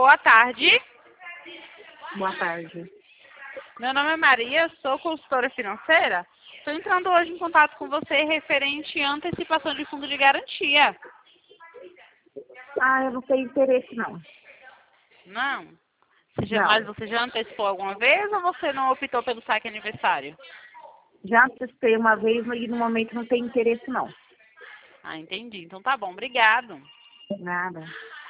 Boa tarde. Boa tarde. Meu nome é Maria, sou consultora financeira. Estou entrando hoje em contato com você referente à antecipação de fundo de garantia. Eu não tenho interesse, não. Não? Não. Mas você já antecipou alguma vez ou você não optou pelo saque aniversário? Já testei uma vez, mas no momento não tenho interesse, não. Ah, entendi. Então tá bom, obrigado. Nada.